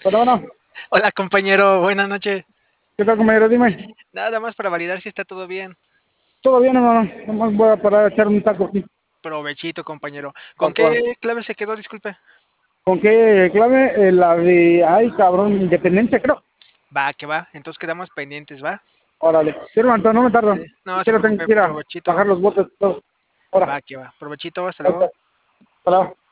Bueno, bueno, Hola compañero, buenas noches. ¿qué tal, compañero? Dime. Nada más para validar si está todo bien. ¿Todo bien, hermano? Nomás voy a parar a echar un taco aquí. Provechito, compañero. ¿Con Va que va. qué clave se quedó? Disculpe. ¿Con qué clave? La de, ay, cabrón, Independencia, creo. Va, que va. Entonces quedamos pendientes, ¿va? Órale. Sí, hermano, entonces no me tardo. Sí. No se Quiero tengo preocupe, que ir a provechito. bajar los botes y todo. Ahora, Va, que va. Provechito, hasta ahí está. luego. Hasta luego.